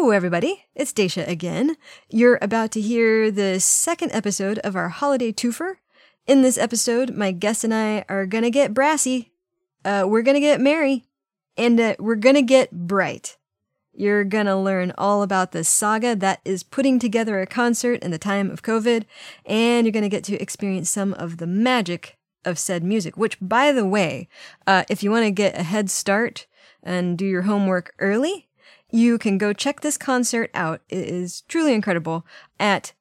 Hello, everybody. It's Dacia again. You're about to hear the second episode of our holiday twofer. In this episode, my guest and I are going to get brassy. We're going to get merry. And we're going to get bright. You're going to learn all about the saga that is putting together a concert in the time of COVID. And you're going to get to experience some of the magic of said music. Which, by the way, if you want to get a head start and do your homework early, you can go check this concert out. It is truly incredible at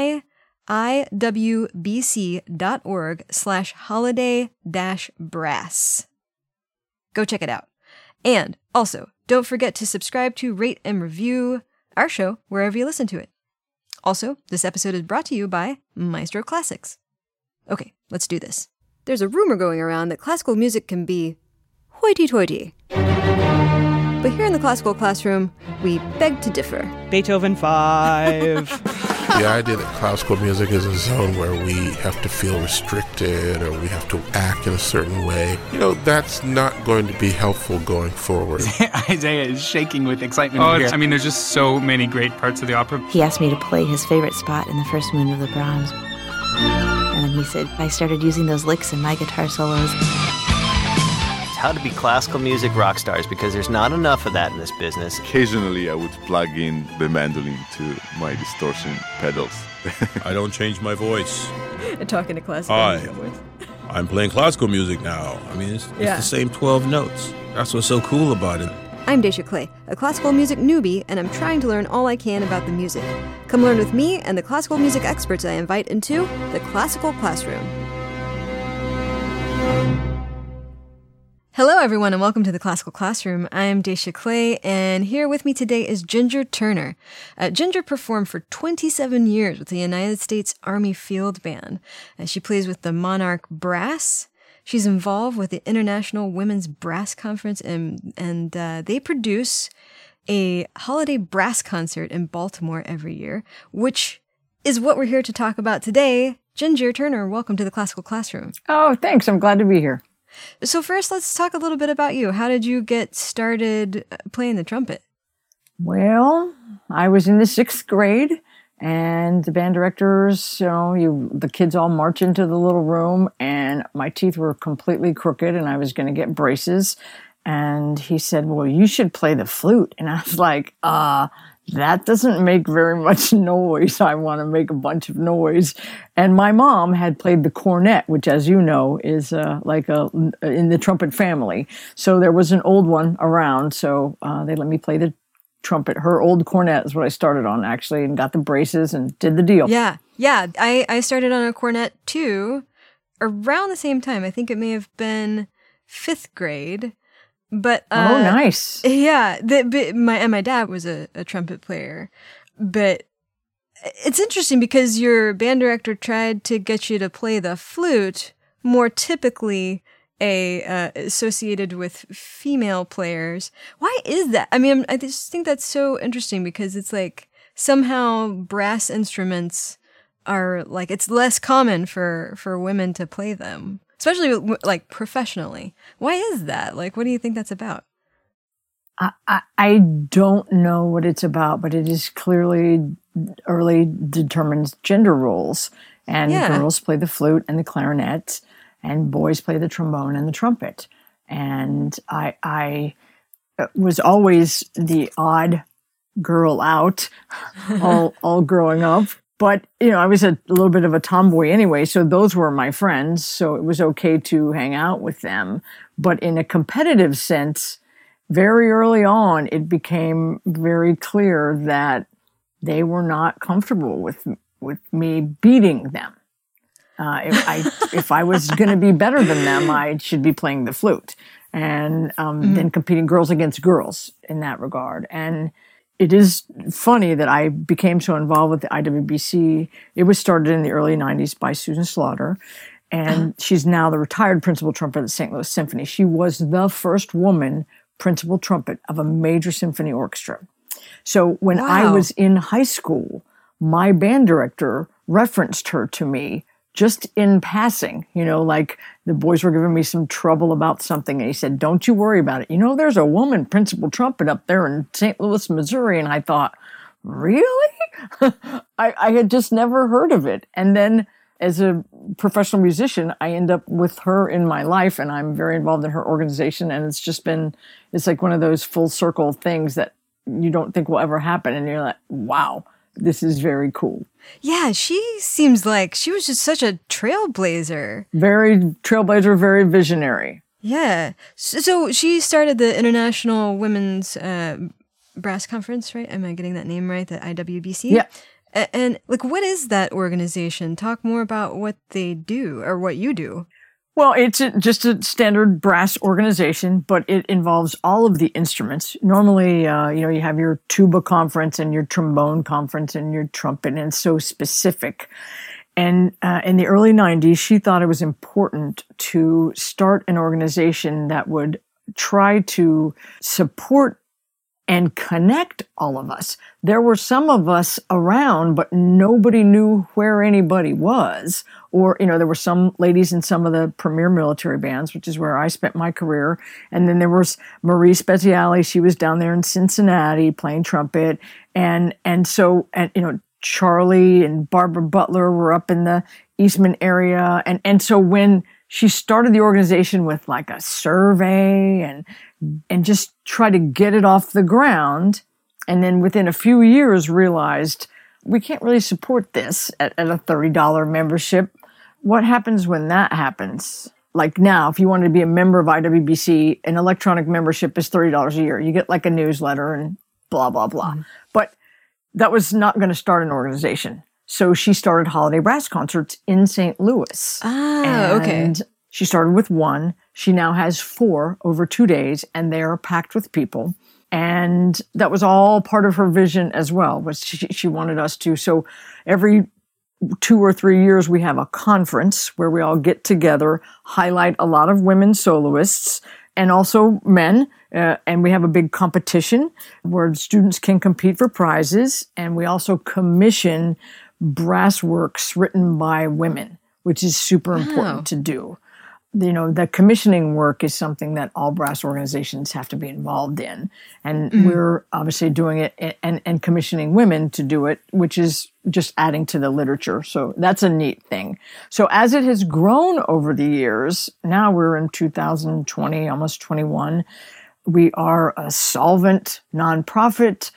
myiwbc.org/holiday-brass. Go check it out. And also, don't forget to subscribe to, rate, and review our show wherever you listen to it. Also, this episode is brought to you by Maestro Classics. Okay, let's do this. There's a rumor going around that classical music can be hoity-toity. But here in the classical classroom, we beg to differ. Beethoven 5. The idea that classical music is a zone where we have to feel restricted or we have to act in a certain way, that's not going to be helpful going forward. Isaiah is shaking with excitement. There's just so many great parts of the opera. He asked me to play his favorite spot in the first movement of the Brahms. And then he said, I started using those licks in my guitar solos. How to be classical music rock stars, because there's not enough of that in this business. Occasionally I would plug in the mandolin to my distortion pedals. I don't change my voice. Talking to classical music voice. I'm playing classical music now. It's the same 12 notes. That's what's so cool about it. I'm Dacia Clay, a classical music newbie, and I'm trying to learn all I can about the music. Come learn with me and the classical music experts I invite into the Classical Classroom. Hello, everyone, and welcome to the Classical Classroom. I'm Dacia Clay, and here with me today is Ginger Turner. Ginger performed for 27 years with the United States Army Field Band. She plays with the Monarch Brass. She's involved with the International Women's Brass Conference, and they produce a holiday brass concert in Baltimore every year, which is what we're here to talk about today. Ginger Turner, welcome to the Classical Classroom. Oh, thanks. I'm glad to be here. So first, let's talk a little bit about you. How did you get started playing the trumpet? Well, I was in the 6th grade, and the band directors, the kids all march into the little room, and my teeth were completely crooked, and I was going to get braces. And he said, well, you should play the flute. And I was like, that doesn't make very much noise. I want to make a bunch of noise. And my mom had played the cornet, which, as you know, is in the trumpet family. So there was an old one around. So they let me play the trumpet. Her old cornet is what I started on, actually, and got the braces and did the deal. Yeah. I started on a cornet, too, around the same time. I think it may have been 5th grade. But oh, nice. Yeah, my dad was a trumpet player, but it's interesting because your band director tried to get you to play the flute, more typically associated with female players. Why is that? I just think that's so interesting because it's like somehow brass instruments are like it's less common for women to play them. Especially like professionally. Why is that? Like, what do you think that's about? I don't know what it's about, but it is clearly early determined gender roles. And girls play the flute and the clarinet, and boys play the trombone and the trumpet. And I was always the odd girl out all growing up. But, I was a little bit of a tomboy anyway, so those were my friends, so it was okay to hang out with them. But in a competitive sense, very early on, it became very clear that they were not comfortable with me beating them. If I was going to be better than them, I should be playing the flute. And then competing girls against girls in that regard. And it is funny that I became so involved with the IWBC. It was started in the early 90s by Susan Slaughter, and she's now the retired principal trumpet of the St. Louis Symphony. She was the first woman principal trumpet of a major symphony orchestra. So when I was in high school, my band director referenced her to me just in passing, like the boys were giving me some trouble about something. And he said, don't you worry about it. There's a woman principal trumpet up there in St. Louis, Missouri. And I thought, really? I had just never heard of it. And then as a professional musician, I end up with her in my life, and I'm very involved in her organization. And it's like one of those full circle things that you don't think will ever happen. And you're like, wow, this is very cool. Yeah, she seems like she was just such a trailblazer. Very trailblazer, very visionary. Yeah. So she started the International Women's Brass Conference, right? Am I getting that name right? The IWBC? Yeah. And what is that organization? Talk more about what they do or what you do. Well, it's just a standard brass organization, but it involves all of the instruments. Normally, you have your tuba conference and your trombone conference and your trumpet, and it's so specific. And in the early 90s, she thought it was important to start an organization that would try to support and connect all of us. There were some of us around, but nobody knew where anybody was. Or, there were some ladies in some of the premier military bands, which is where I spent my career. And then there was Marie Speziale. She was down there in Cincinnati playing trumpet. And so Charlie and Barbara Butler were up in the Eastman area. And so when she started the organization with like a survey and just try to get it off the ground. And then within a few years realized we can't really support this at a $30 membership. What happens when that happens? Like now, if you wanted to be a member of IWBC, an electronic membership is $30 a year. You get like a newsletter and blah, blah, blah. Mm-hmm. But that was not going to start an organization. So she started Holiday Brass Concerts in St. Louis. Okay. She started with one. She now has 4 over 2 days, and they are packed with people. And that was all part of her vision as well, was she wanted us to. So every 2 or 3 years, we have a conference where we all get together, highlight a lot of women soloists and also men. And we have a big competition where students can compete for prizes. And we also commission brass works written by women, which is super important to do. The commissioning work is something that all brass organizations have to be involved in. And we're obviously doing it and commissioning women to do it, which is just adding to the literature. So that's a neat thing. So as it has grown over the years, now we're in 2020, almost 21. We are a solvent nonprofit.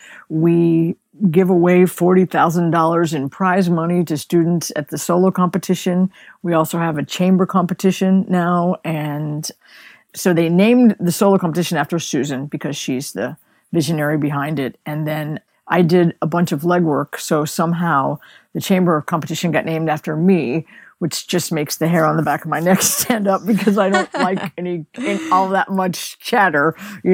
We give away $40,000 in prize money to students at the solo competition. We also have a chamber competition now. And so they named the solo competition after Susan because she's the visionary behind it. And then I did a bunch of legwork. So somehow the chamber competition got named after me, which just makes the hair on the back of my neck stand up because I don't like all that much chatter.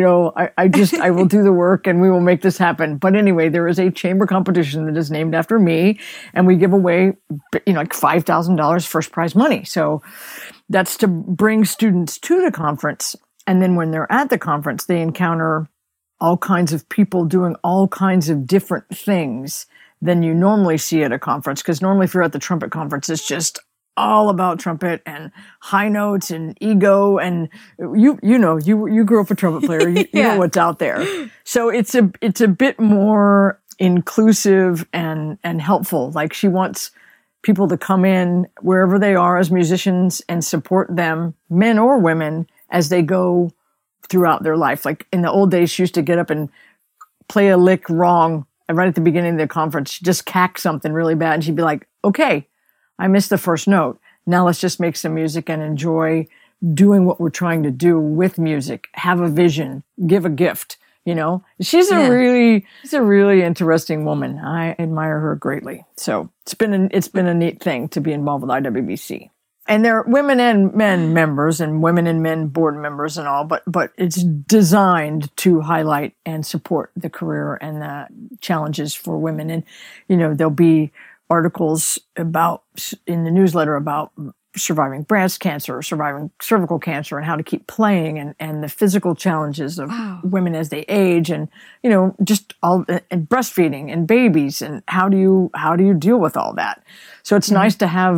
I will do the work and we will make this happen. But anyway, there is a chamber competition that is named after me, and we give away, like $5,000 first prize money. So that's to bring students to the conference. And then when they're at the conference, they encounter all kinds of people doing all kinds of different things than you normally see at a conference. Because normally if you're at the trumpet conference, it's just all about trumpet and high notes and ego. And you grew up a trumpet player. You know what's out there. So it's a bit more inclusive and helpful. Like she wants people to come in wherever they are as musicians and support them, men or women, as they go throughout their life. Like in the old days, she used to get up and play a lick wrong. And right at the beginning of the conference, she'd just cack something really bad. And she'd be like, okay, I missed the first note. Now let's just make some music and enjoy doing what we're trying to do with music. Have a vision, give a gift, She's a really interesting woman. I admire her greatly. So it's been a neat thing to be involved with IWBC. And there are women and men members and women and men board members and all, but it's designed to highlight and support the career and the challenges for women. And, there'll be articles in the newsletter about surviving breast cancer or surviving cervical cancer and how to keep playing and the physical challenges of women as they age and, just all and breastfeeding and babies and how do you deal with all that? So it's nice to have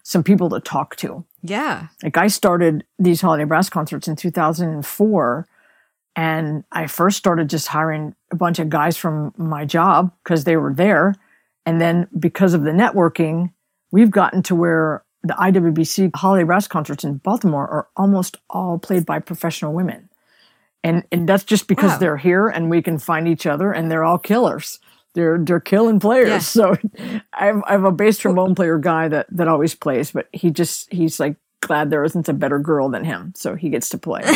some people to talk to. Yeah. Like I started these holiday brass concerts in 2004, and I first started just hiring a bunch of guys from my job because they were there. And then because of the networking, we've gotten to where the IWBC holiday brass concerts in Baltimore are almost all played by professional women. And that's just because they're here and we can find each other, and they're all killers. They're killing players. Yeah. So I have a bass trombone player guy that always plays, but he's like glad there isn't a better girl than him. So he gets to play.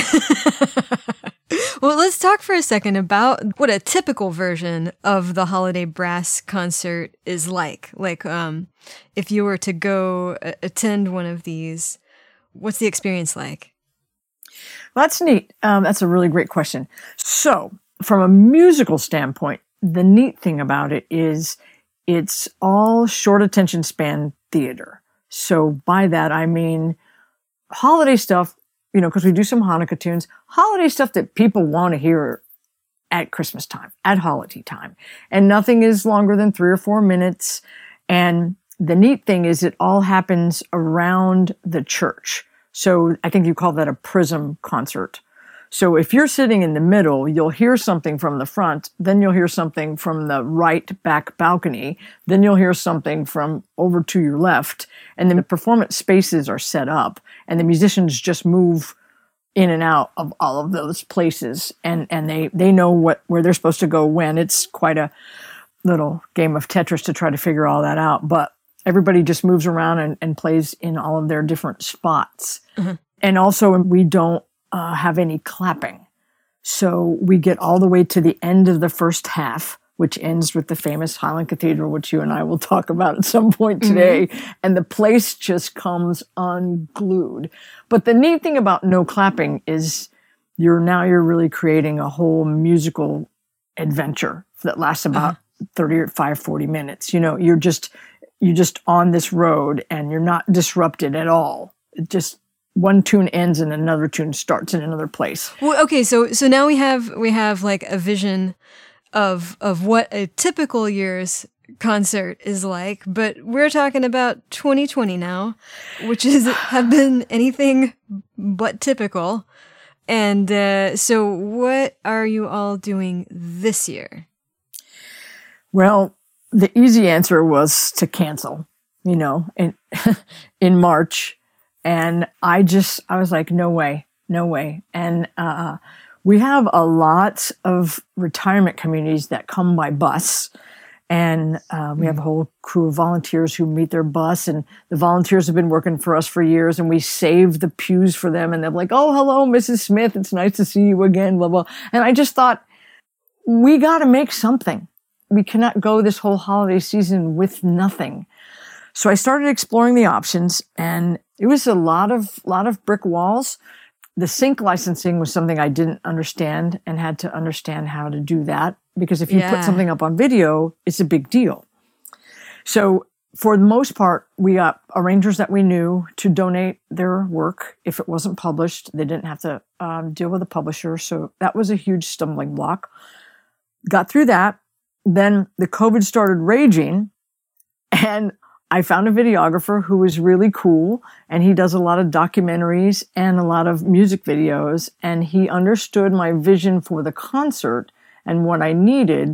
Well, let's talk for a second about what a typical version of the holiday brass concert is like. Like, if you were to go attend one of these, what's the experience like? Well, that's neat. That's a really great question. So from a musical standpoint, the neat thing about it is it's all short attention span theater. So by that, I mean holiday stuff, because we do some Hanukkah tunes, holiday stuff that people want to hear at Christmas time, at holiday time. And nothing is longer than 3 or 4 minutes. And the neat thing is it all happens around the church. So I think you call that a prism concert. So if you're sitting in the middle, you'll hear something from the front, then you'll hear something from the right back balcony, then you'll hear something from over to your left, and then the performance spaces are set up, and the musicians just move in and out of all of those places, and they know where they're supposed to go when. It's quite a little game of Tetris to try to figure all that out, but everybody just moves around and plays in all of their different spots. Mm-hmm. And also we don't have any clapping. So we get all the way to the end of the first half, which ends with the famous Highland Cathedral, which you and I will talk about at some point today. Mm-hmm. And the place just comes unglued. But the neat thing about no clapping is you're really creating a whole musical adventure that lasts about 40 minutes. You're just on this road and you're not disrupted at all. It just one tune ends and another tune starts in another place. Well, okay, so now we have like a vision of what a typical year's concert is like, but we're talking about 2020 now, which have been anything but typical. And so what are you all doing this year? Well, the easy answer was to cancel, in March. And I was like, no way. And we have a lot of retirement communities that come by bus. And we have a whole crew of volunteers who meet their bus. And the volunteers have been working for us for years. And we save the pews for them. And they're like, oh, hello, Mrs. Smith. It's nice to see you again, blah, blah. And I just thought, we got to make something. We cannot go this whole holiday season with nothing. So I started exploring the options, and it was a lot of brick walls. The sync licensing was something I didn't understand and had to understand how to do that, because if you put something up on video, it's a big deal. So for the most part, we got arrangers that we knew to donate their work if it wasn't published. They didn't have to deal with a publisher. So that was a huge stumbling block. Got through that. Then the COVID started raging, and I found a videographer who was really cool, and he does a lot of documentaries and a lot of music videos, and he understood my vision for the concert and what I needed.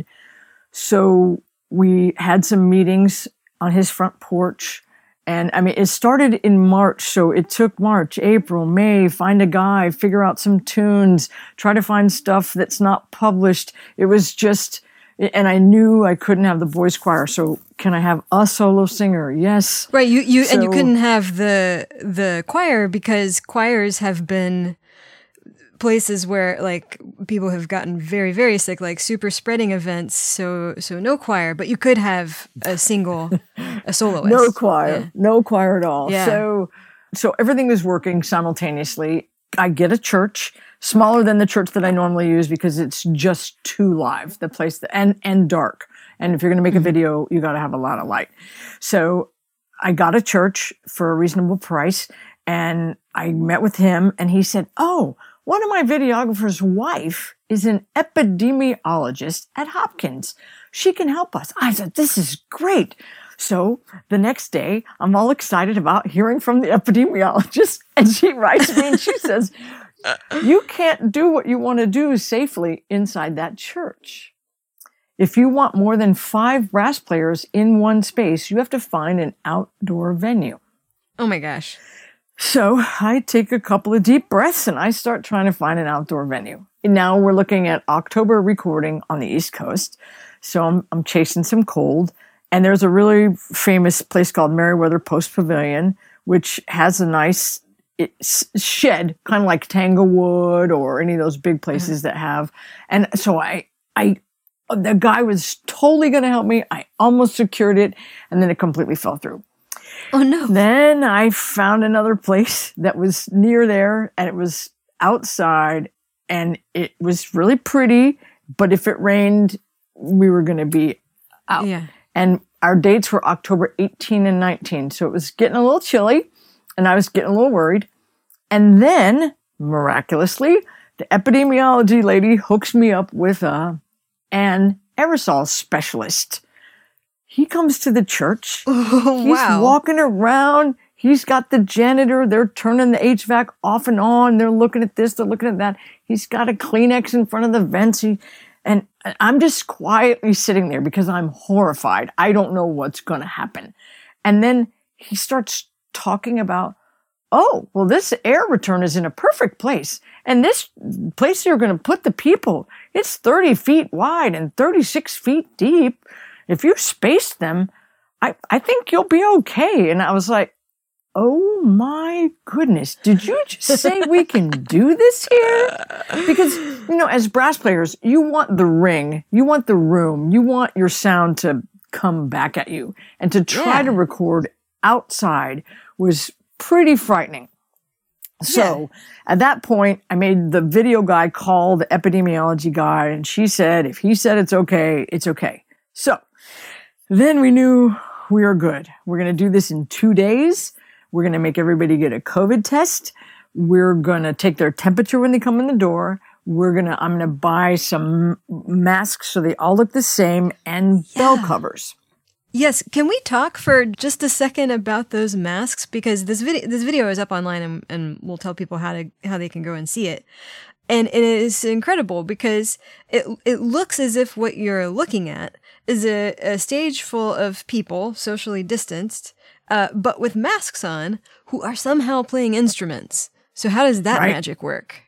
So we had some meetings on his front porch, and it started in March, so it took March, April, May, find a guy, figure out some tunes, try to find stuff that's not published. It was just... And I knew I couldn't have the voice choir, so can I have a solo singer? Yes. Right, and you couldn't have the choir because choirs have been places where like people have gotten very, very sick, like super spreading events. So no choir, but you could have a soloist. No choir at all. Yeah. So everything was working simultaneously. I get a church. Smaller than the church that I normally use because it's just too live, the place, and dark. And if you're going to make a video, you got to have a lot of light. So I got a church for a reasonable price, and I met with him, and he said, oh, one of my videographer's wife is an epidemiologist at Hopkins. She can help us. I said, this is great. So the next day, I'm all excited about hearing from the epidemiologist, and she writes me and she says, you can't do what you want to do safely inside that church. If you want more than 5 brass players in one space, you have to find an outdoor venue. Oh my gosh. So I take a couple of deep breaths and I start trying to find an outdoor venue. And now we're looking at October recording on the East Coast. So I'm chasing some cold. And there's a really famous place called Meriwether Post Pavilion, which has a nice shed, kind of like Tanglewood or any of those big places that have. And so the guy was totally going to help me. I almost secured it, and then it completely fell through. Oh, no. Then I found another place that was near there, and it was outside, and it was really pretty, but if it rained, we were going to be out. Yeah. And our dates were October 18 and 19, so it was getting a little chilly, and I was getting a little worried. And then, miraculously, the epidemiology lady hooks me up with an aerosol specialist. He comes to the church. Oh, He's walking around. He's got the janitor. They're turning the HVAC off and on. They're looking at this. They're looking at that. He's got a Kleenex in front of the vents. And I'm just quietly sitting there because I'm horrified. I don't know what's going to happen. And then he starts talking about, oh, well, this air return is in a perfect place. And this place you're going to put the people, it's 30 feet wide and 36 feet deep. If you space them, I think you'll be okay. And I was like, oh my goodness, did you just say we can do this here? Because, as brass players, you want the ring, you want the room, you want your sound to come back at you. And to try to record outside was pretty frightening. So at that point, I made the video guy call the epidemiology guy, and she said, if he said it's okay, it's okay. So then we knew we were good. We're going to do this in 2 days. We're going to make everybody get a COVID test. We're going to take their temperature when they come in the door. I'm going to buy some masks so they all look the same and bell covers. Yes, can we talk for just a second about those masks? Because this video is up online, and we'll tell people how they can go and see it. And it is incredible because it looks as if what you're looking at is a stage full of people, socially distanced, but with masks on, who are somehow playing instruments. So how does that magic work?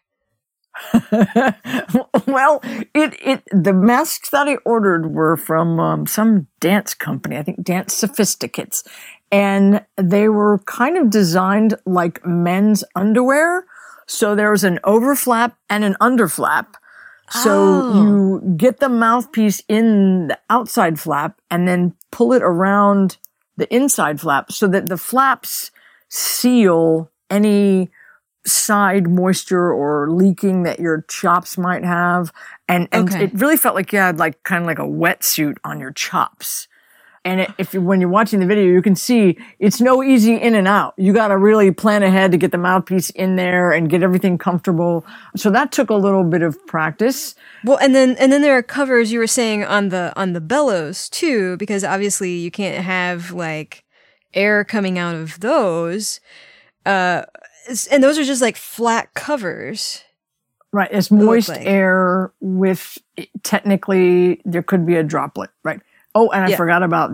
Well, the masks that I ordered were from some dance company, I think Dance Sophisticates, and they were kind of designed like men's underwear. So there was an overflap and an underflap. So you get the mouthpiece in the outside flap and then pull it around the inside flap so that the flaps seal any side moisture or leaking that your chops might have. And it really felt like you had kind of like a wetsuit on your chops. And when you're watching the video, you can see it's no easy in and out. You got to really plan ahead to get the mouthpiece in there and get everything comfortable. So that took a little bit of practice. Well, and then there are covers you were saying on the bellows too, because obviously you can't have air coming out of those. And those are just flat covers. Right. It's moist air with, technically, there could be a droplet, right? Oh, and I forgot about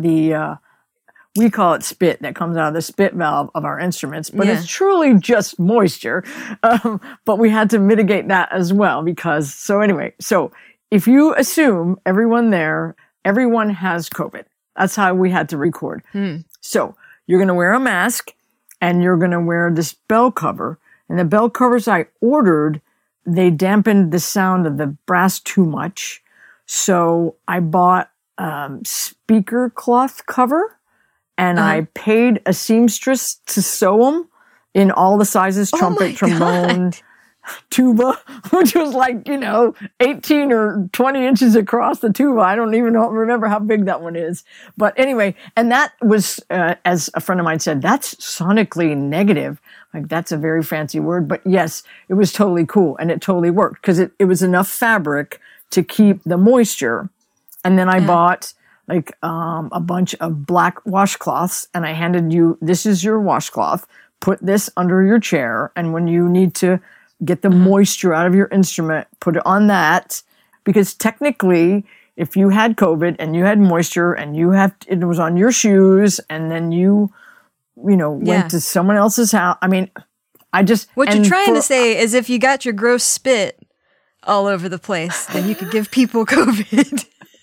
we call it spit that comes out of the spit valve of our instruments, but it's truly just moisture. But we had to mitigate that as well so if you assume everyone has COVID, that's how we had to record. So you're going to wear a mask and you're going to wear this bell cover. And the bell covers I ordered, they dampened the sound of the brass too much. So I bought speaker cloth cover, and I paid a seamstress to sew them in all the sizes, trumpet, trombone, tuba, which was 18 or 20 inches across the tuba. I don't even remember how big that one is. But anyway, and that was, as a friend of mine said, that's sonically negative. That's a very fancy word, but yes, it was totally cool, and it totally worked because it was enough fabric to keep the moisture. And then I bought like a bunch of black washcloths, and I handed you, this is your washcloth. Put this under your chair, and when you need to get the moisture out of your instrument, put it on that, because technically, if you had COVID and you had moisture and it was on your shoes, and then you went to someone else's house. I mean, what you're trying to say is if you got your gross spit all over the place, then you could give people COVID.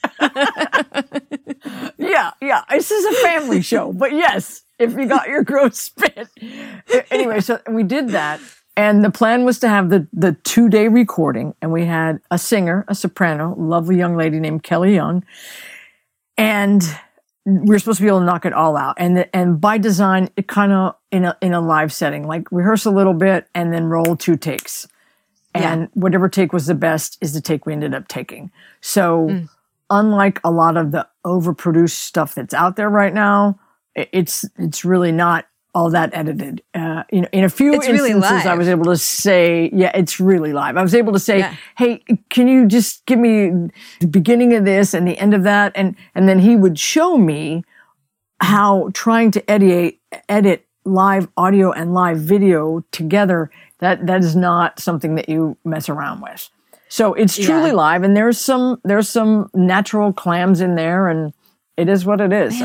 Yeah. This is a family show, but yes, if you got your gross spit. Anyway, so we did that. And the plan was to have the 2-day recording, and we had a singer, a soprano, lovely young lady named Kelly Young, and we were supposed to be able to knock it all out. And by design, it kind of in a live setting, like rehearse a little bit and then roll 2 takes, and whatever take was the best is the take we ended up taking. So, unlike a lot of the overproduced stuff that's out there right now, it's really not all that edited. In a few instances, really live. I was able to say, it's really live. I was able to say, hey, can you just give me the beginning of this and the end of that? And then he would show me how trying to edit live audio and live video together, that is not something that you mess around with. So it's truly live, and there's some natural clams in there, and it is what it is.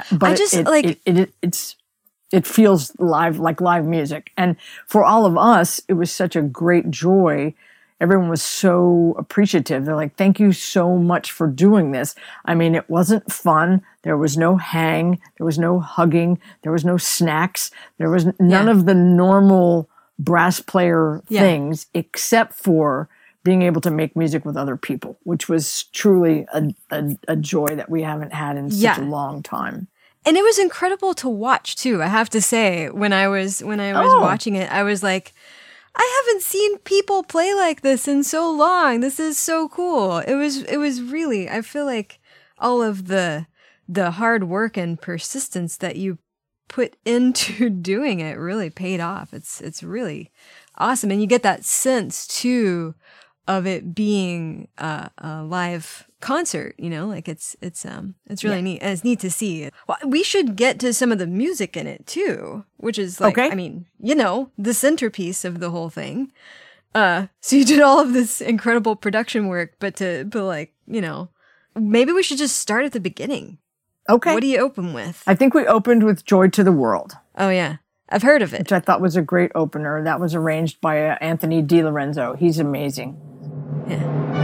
It feels live, like live music. And for all of us, it was such a great joy. Everyone was so appreciative. They're like, thank you so much for doing this. I mean, it wasn't fun. There was no hang. There was no hugging. There was no snacks. There was none of the normal brass player things, except for being able to make music with other people, which was truly a joy that we haven't had in such a long time. And it was incredible to watch too. I have to say, when I was watching it, I was like, I haven't seen people play like this in so long. This is so cool. It was really, I feel like all of the hard work and persistence that you put into doing it really paid off. It's really awesome. And you get that sense too of it being a live concert, like it's really neat, and it's neat to see. Well, we should get to some of the music in it too, which is like, I mean, the centerpiece of the whole thing. So you did all of this incredible production work, but maybe we should just start at the beginning. Okay. What do you open with? I think we opened with Joy to the World. Oh yeah. I've heard of it. Which I thought was a great opener. That was arranged by Anthony DiLorenzo. He's amazing. Yeah.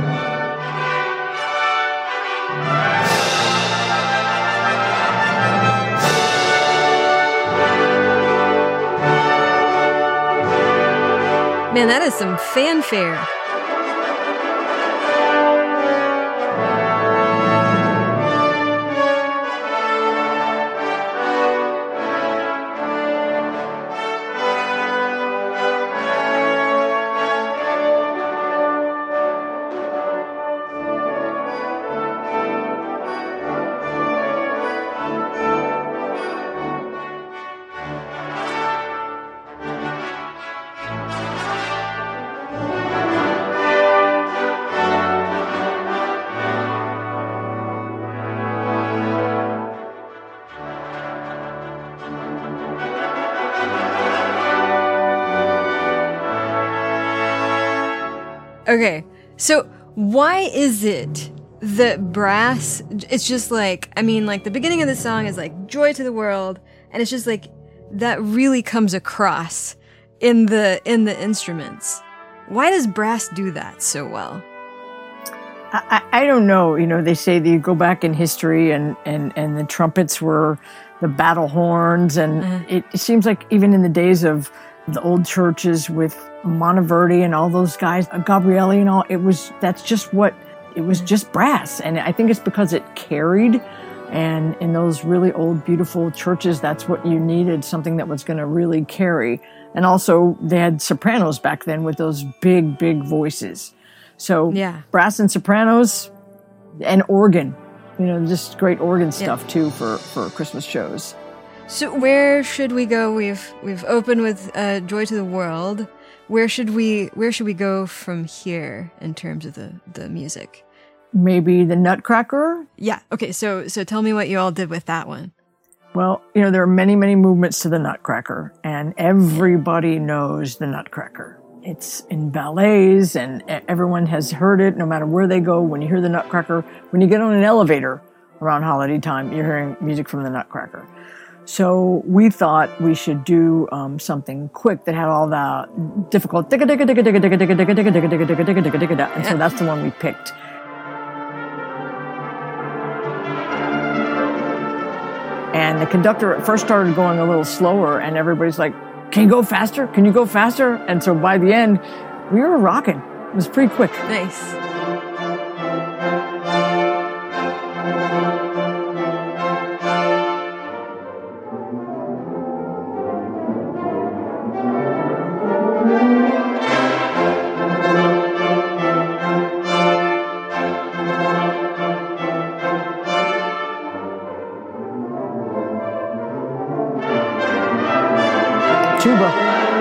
Man, that is some fanfare. Okay, so why is it that brass, it's just like, I mean, like the beginning of the song is like joy to the world, and it's just like that really comes across in the instruments. Why does brass do that so well? I don't know. They say that you go back in history and the trumpets were the battle horns, and it seems like even in the days of the old churches with Monteverdi and all those guys, Gabrielli and all, it was just brass. And I think it's because it carried, and in those really old, beautiful churches, that's what you needed, something that was going to really carry. And also they had sopranos back then with those big, big voices. So brass and sopranos and organ, just great organ stuff too for Christmas shows. So where should we go? We've opened with Joy to the World. Where should we go from here in terms of the music? maybe the Nutcracker. Yeah. Okay. So tell me what you all did with that one. Well, there are many, many movements to the Nutcracker, and everybody knows the Nutcracker. It's in ballets, and everyone has heard it no matter where they go. When you hear the Nutcracker, when you get on an elevator around holiday time, you're hearing music from the Nutcracker. So we thought we should do something quick that had all the difficult and so that's the one we picked. And the conductor at first started going a little slower, and everybody's like, "Can you go faster? Can you go faster?" And so by the end, we were rocking. It was pretty quick. Nice. Tuba.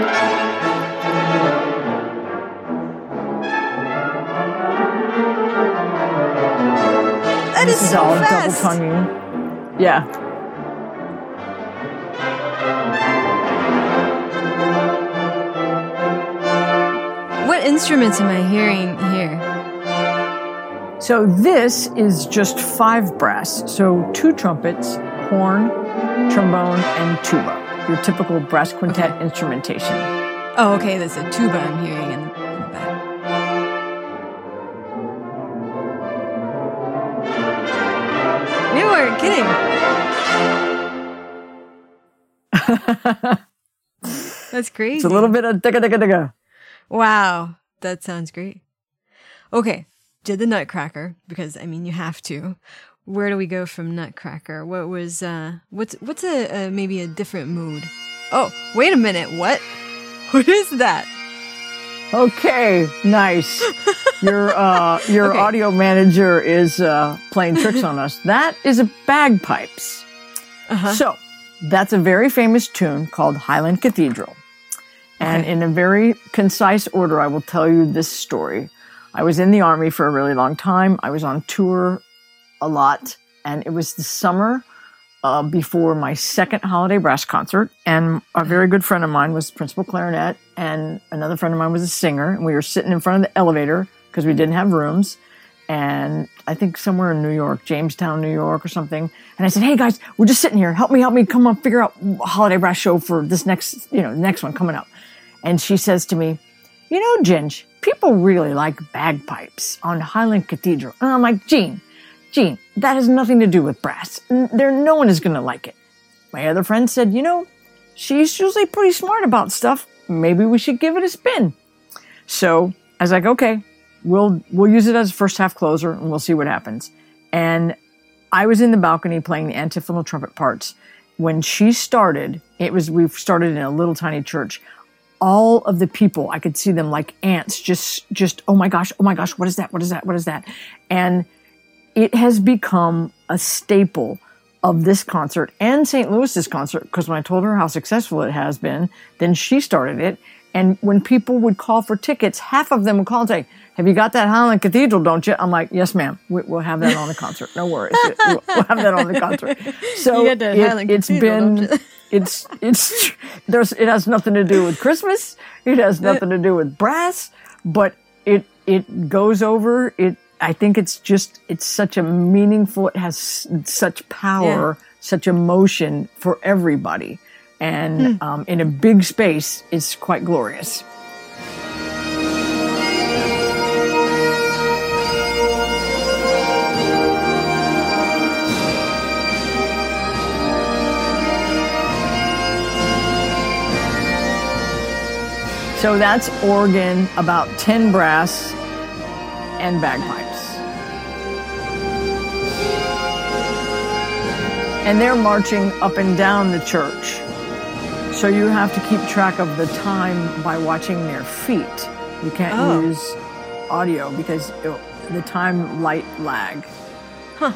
That is so all fast. double tonguing. Yeah. What instruments am I hearing here? So this is just 5 brass. So 2 trumpets, horn, trombone, and tuba. Your typical brass quintet instrumentation. Oh, okay. There's a tuba I'm hearing in the back. You weren't kidding. That's crazy. It's a little bit of digga digga digga. Wow. That sounds great. Okay. Did the Nutcracker, because, I mean, you have to. Where do we go from Nutcracker? What was, what's a maybe a different mood? Oh, wait a minute. What? What is that? Okay, nice. Your okay. Audio manager is playing tricks on us. That is a bagpipes. Uh-huh. So that's a very famous tune called Highland Cathedral. And in a very concise order, I will tell you this story. I was in the Army for a really long time. I was on tour a lot, and it was the summer before my second holiday brass concert, and a very good friend of mine was principal clarinet, and another friend of mine was a singer, and we were sitting in front of the elevator because we didn't have rooms, and I think somewhere in New York, Jamestown, New York or something, and I said, "Hey guys, we're just sitting here, help me, come on, figure out a holiday brass show for this next one coming up." And she says to me, "You know, Ginge, people really like bagpipes on Highland Cathedral." And I'm like, Gene, that has nothing to do with brass. No one is going to like it. My other friend said, she's usually pretty smart about stuff. Maybe we should give it a spin. So I was like, okay, we'll use it as a first half closer and we'll see what happens. And I was in the balcony playing the antiphonal trumpet parts. When she started, we started in a little tiny church. All of the people, I could see them like ants, just, oh my gosh, what is that? And it has become a staple of this concert and St. Louis's concert, because when I told her how successful it has been, then she started it. And when people would call for tickets, half of them would call and say, "Have you got that Highland Cathedral, don't you?" I'm like, "Yes, ma'am. We'll have that on the concert. No worries. We'll have that on the concert." So it has nothing to do with Christmas. It has nothing to do with brass, but it goes over. I think it's such a meaningful, it has such power, such emotion for everybody. And in a big space, it's quite glorious. So that's organ, about 10 brass, and bagpipes. And they're marching up and down the church. So you have to keep track of the time by watching their feet. You can't use audio because the time light lag. Huh.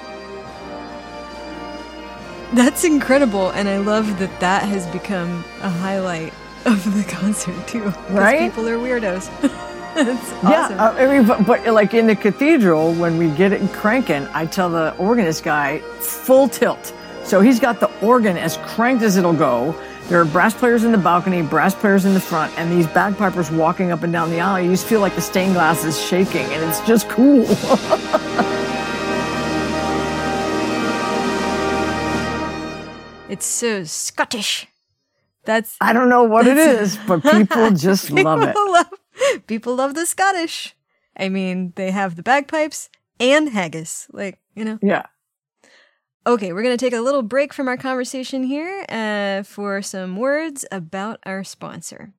That's incredible, and I love that has become a highlight of the concert too. Right? People are weirdos. It's awesome. Yeah, but like in the cathedral, when we get it cranking, I tell the organist guy, full tilt. So he's got the organ as cranked as it'll go. There are brass players in the balcony, brass players in the front, and these bagpipers walking up and down the aisle. You just feel like the stained glass is shaking, and it's just cool. It's so Scottish. I don't know what it is, but people just love it. People love the Scottish. I mean, they have the bagpipes and haggis, Yeah. Okay, we're going to take a little break from our conversation here for some words about our sponsor.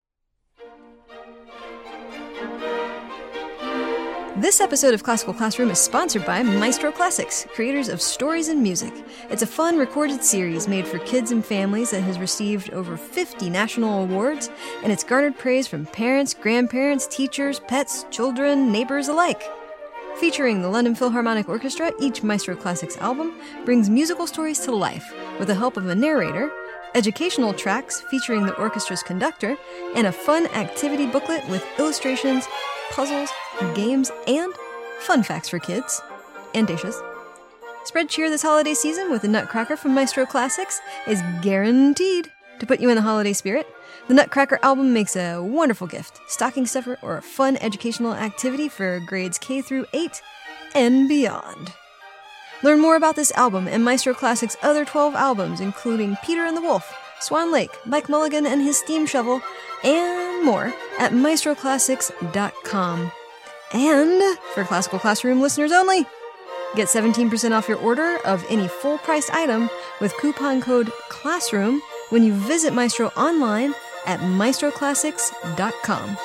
This episode of Classical Classroom is sponsored by Maestro Classics, creators of Stories in Music. It's a fun recorded series made for kids and families that has received over 50 national awards, and it's garnered praise from parents, grandparents, teachers, pets, children, neighbors alike. Featuring the London Philharmonic Orchestra, each Maestro Classics album brings musical stories to life with the help of a narrator, educational tracks featuring the orchestra's conductor, and a fun activity booklet with illustrations, puzzles, games, and fun facts for kids and Dacias. Spread cheer this holiday season with a Nutcracker from Maestro Classics is guaranteed to put you in the holiday spirit. The Nutcracker album makes a wonderful gift, stocking stuffer, or a fun educational activity for grades K through 8 and beyond. Learn more about this album and Maestro Classics' other 12 albums, including Peter and the Wolf, Swan Lake, Mike Mulligan and his Steam Shovel, and more at maestroclassics.com. And for Classical Classroom listeners only, get 17% off your order of any full-price item with coupon code CLASSROOM when you visit Maestro online at maestroclassics.com.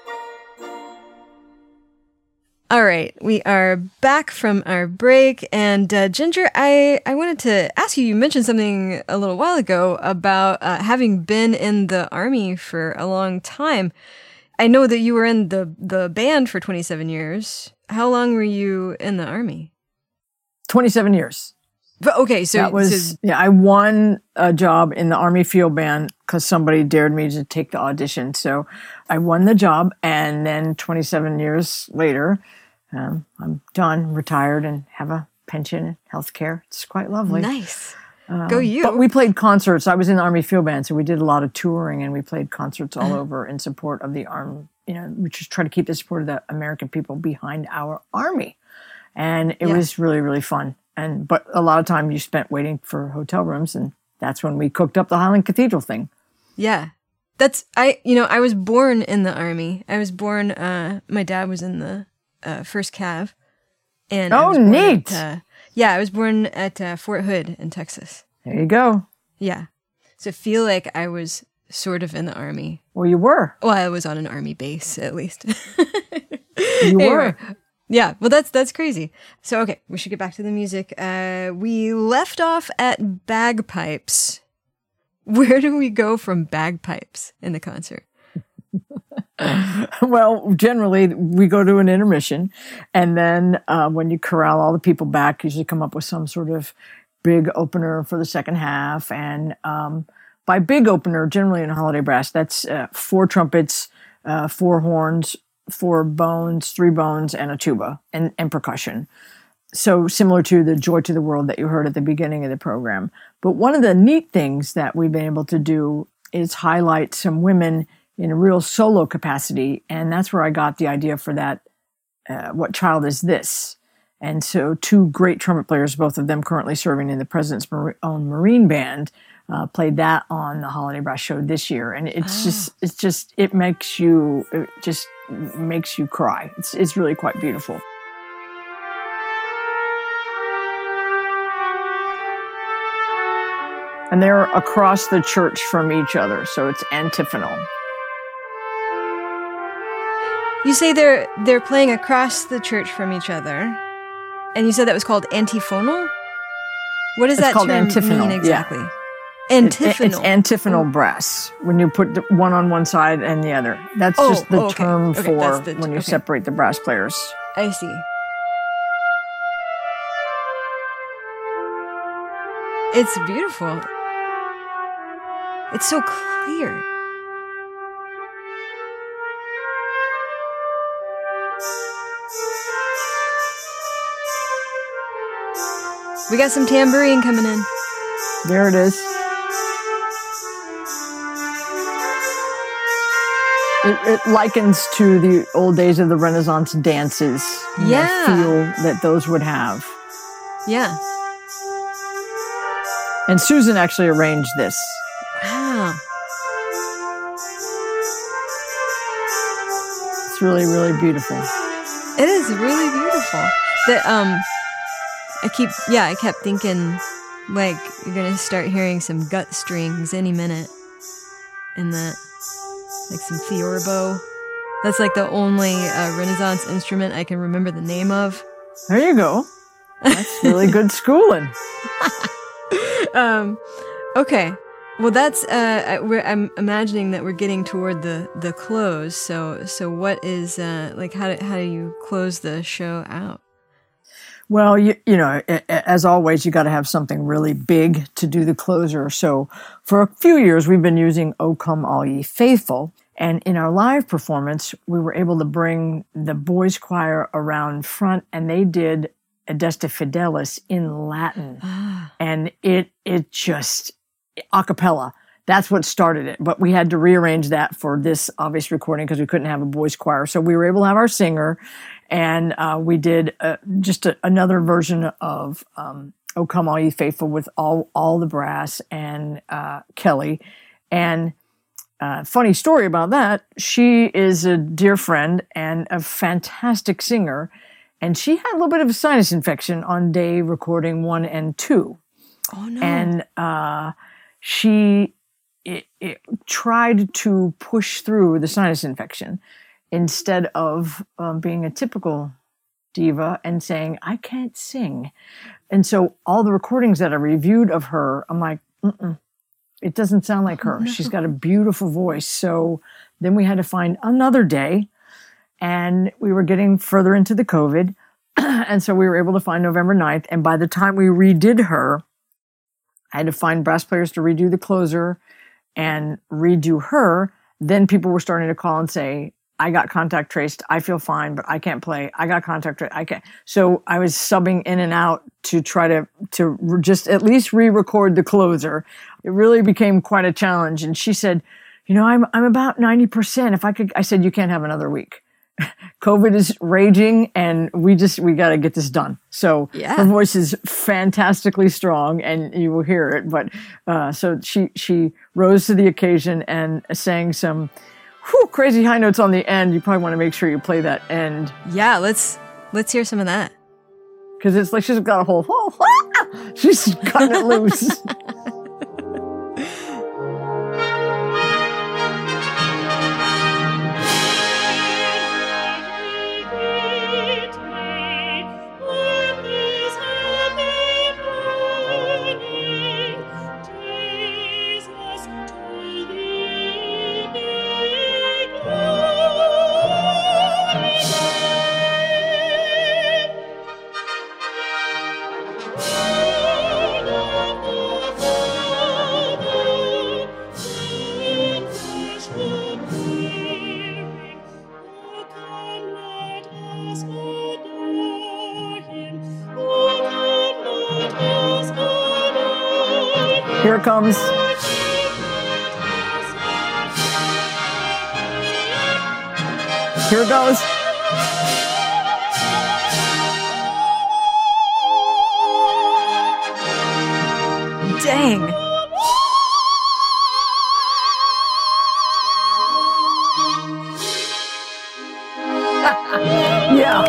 All right, we are back from our break, and Ginger, I wanted to ask you mentioned something a little while ago about having been in the Army for a long time. I know that you were in the band for 27 years. How long were you in the Army? 27 years. But, okay, so... I won a job in the Army Field Band because somebody dared me to take the audition. So I won the job, and then 27 years later, I'm done, retired, and have a pension and health care. It's quite lovely. Nice. Go you. But we played concerts. I was in the Army Field Band, so we did a lot of touring, and we played concerts all over in support of the Army. We just try to keep the support of the American people behind our Army. And it was really, really fun. But a lot of time you spent waiting for hotel rooms, and that's when we cooked up the Highland Cathedral thing. Yeah. I was born in the Army. I was born, my dad was in the first Cav. And neat. I was born at Fort Hood in Texas. There you go. Yeah. So I feel like I was sort of in the Army. Well, you were. Well, I was on an Army base, at least. You were. Yeah, well, that's crazy. So, okay, we should get back to the music. We left off at bagpipes. Where do we go from bagpipes in the concert? Well, generally, we go to an intermission, and then when you corral all the people back, you usually come up with some sort of big opener for the second half. And by big opener, generally in a holiday brass, that's 4 trumpets, 4 horns, 4 bones, 3 bones, and a tuba, and percussion. So similar to the Joy to the World that you heard at the beginning of the program. But one of the neat things that we've been able to do is highlight some women in a real solo capacity. And that's where I got the idea for that, What Child Is This? And so 2 great trumpet players, both of them currently serving in the President's Own Marine Band, played that on the Holiday Brass Show this year. And it makes you cry. It's really quite beautiful. And they're across the church from each other, so it's antiphonal. You say they're playing across the church from each other, and you said that was called antiphonal? What does that term mean exactly? Yeah. Antiphonal. It's antiphonal brass, when you put one on one side and the other. That's just the term for when you separate the brass players. I see. It's beautiful. It's so clear. We got some tambourine coming in. There it is. It likens to the old days of the Renaissance dances. Yeah. The feel that those would have. Yeah. And Susan actually arranged this. Wow. It's really, really beautiful. It is really beautiful. I kept thinking, like, you're gonna start hearing some gut strings any minute. In that. Like some theorbo. That's like the only Renaissance instrument I can remember the name of. There you go. That's really good schooling. Okay. Well, that's I'm imagining that we're getting toward the close. So what is like how do you close the show out? Well, you know, as always, you got to have something really big to do the closer. So for a few years, we've been using O Come All Ye Faithful. And in our live performance, we were able to bring the boys choir around front, and they did Adeste Fidelis in Latin. And it just, a cappella. That's what started it. But we had to rearrange that for this obvious recording because we couldn't have a boys choir. So we were able to have our singer, and we did another version of O Come All Ye Faithful with all the brass and Kelly. And funny story about that, she is a dear friend and a fantastic singer, and she had a little bit of a sinus infection on day recording 1 and 2. Oh, no. And she tried to push through the sinus infection instead of being a typical diva and saying, I can't sing. And so all the recordings that I reviewed of her, I'm like, it doesn't sound like her. No. She's got a beautiful voice. So then we had to find another day, and we were getting further into the COVID. And so we were able to find November 9th. And by the time we redid her, I had to find brass players to redo the closer and redo her. Then people were starting to call and say, I got contact traced. I feel fine, but I can't play. I got contact traced. I can't. So I was subbing in and out to try to just at least re-record the closer. It really became quite a challenge. And she said, you know, I'm about 90%. If I could, I said, you can't have another week. COVID is raging, and we got to get this done. So her voice is fantastically strong, and you will hear it. But so she rose to the occasion and sang some crazy high notes on the end. You probably want to make sure you play that end. Yeah, let's hear some of that. Because it's like she's got a whole she's cutting it loose. Here it comes. Here it goes. Dang. Yeah.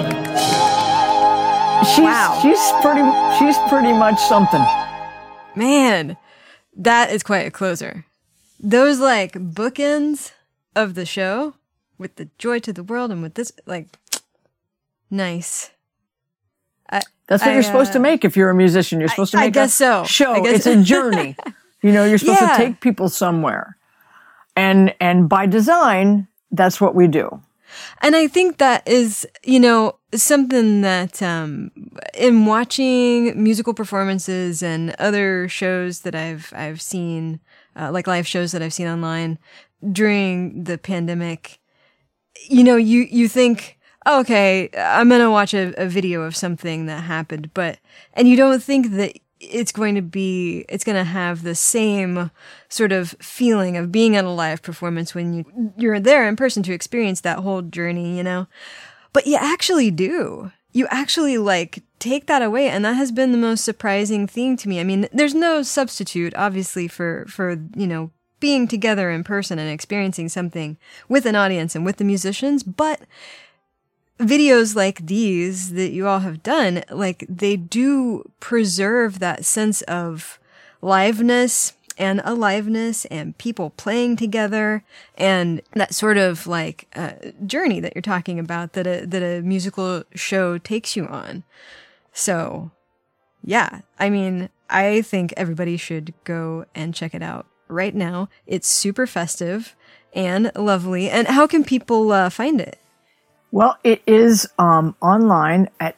She's pretty much something. Man, that is quite a closer. Those like bookends of the show with the joy to the world and with this, like, nice. That's what you're supposed to make if you're a musician. You're supposed to make a show. It's a journey. You know, you're supposed to take people somewhere. And by design, that's what we do. And I think that is, you know, something that in watching musical performances and other shows that I've seen, like live shows that I've seen online during the pandemic, you know, you think, okay, I'm going to watch a video of something that happened, and you don't think that it's going to have the same sort of feeling of being at a live performance when you're there in person to experience that whole journey, But you actually do. You actually take that away, and that has been the most surprising thing to me. I mean, there's no substitute, obviously, for being together in person and experiencing something with an audience and with the musicians, but videos like these that you all have done, they do preserve that sense of liveness and aliveness and people playing together and that sort of journey that you're talking about that a musical show takes you on. So, yeah, I mean, I think everybody should go and check it out right now. It's super festive and lovely. And how can people find it? Well, it is online at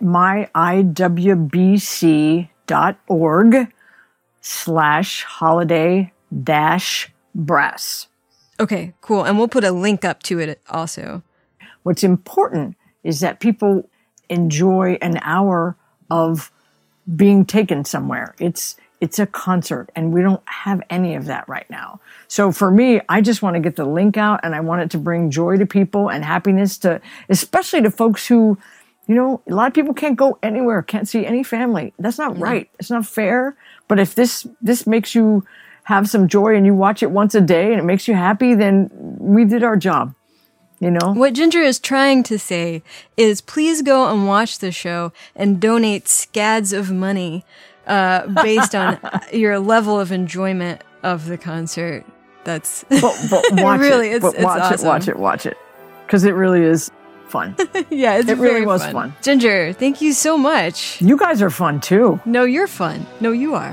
myiwbc.org/holiday-brass. Okay, cool. And we'll put a link up to it also. What's important is that people enjoy an hour of being taken somewhere. It's a concert, and we don't have any of that right now. So for me, I just want to get the link out, and I want it to bring joy to people and happiness especially to folks who, a lot of people can't go anywhere, can't see any family. That's not right. It's not fair. But if this makes you have some joy and you watch it once a day and it makes you happy, then we did our job. What Ginger is trying to say is please go and watch the show and donate scads of money based on your level of enjoyment of the concert. That's but watch really, it. It's awesome. Watch it, because it really is fun. Yeah, it really was fun. Ginger, thank you so much. You guys are fun too. No, you're fun. No, you are.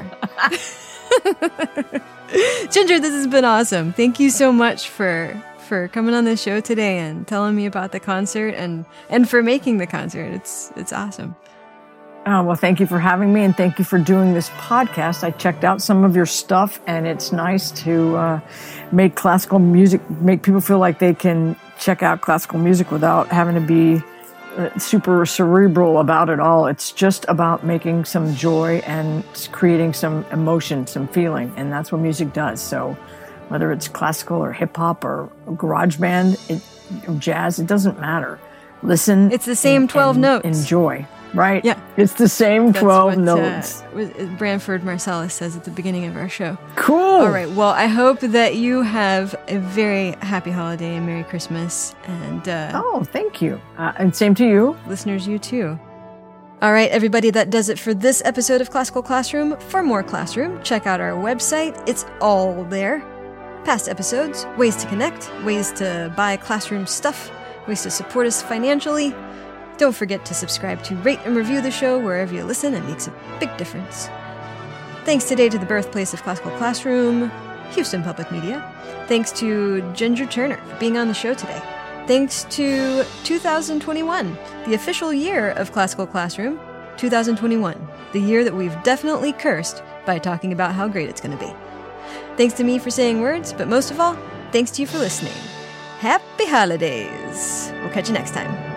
Ginger, this has been awesome. Thank you so much for coming on the show today and telling me about the concert and for making the concert. It's awesome. Oh, well, thank you for having me, and thank you for doing this podcast. I checked out some of your stuff, and it's nice to make classical music, make people feel like they can check out classical music without having to be super cerebral about it all. It's just about making some joy and creating some emotion, some feeling, and that's what music does. So whether it's classical or hip-hop or garage band, or jazz, it doesn't matter. Listen. It's the same 12 notes. Enjoy. Right? Yeah. It's the same 12 notes. Branford Marsalis says at the beginning of our show. Cool. All right. Well, I hope that you have a very happy holiday and Merry Christmas. And thank you. And same to you. Listeners, you too. All right, everybody, that does it for this episode of Classical Classroom. For more Classroom, check out our website. It's all there. Past episodes, ways to connect, ways to buy Classroom stuff, ways to support us financially. Don't forget to subscribe to rate and review the show wherever you listen. It makes a big difference. Thanks today to the birthplace of Classical Classroom, Houston Public Media. Thanks to Ginger Turner for being on the show today. Thanks to 2021, the official year of Classical Classroom, 2021, the year that we've definitely cursed by talking about how great it's going to be. Thanks to me for saying words, but most of all, thanks to you for listening. Happy holidays! We'll catch you next time.